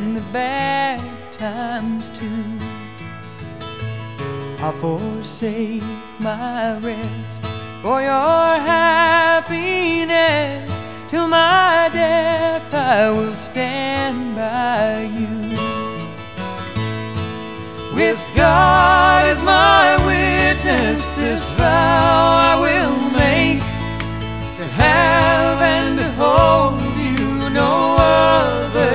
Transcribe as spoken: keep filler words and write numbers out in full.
and the bad times too. I'll forsake my rest for your happiness. Till my death I will stand by you. With God as my witness, this vow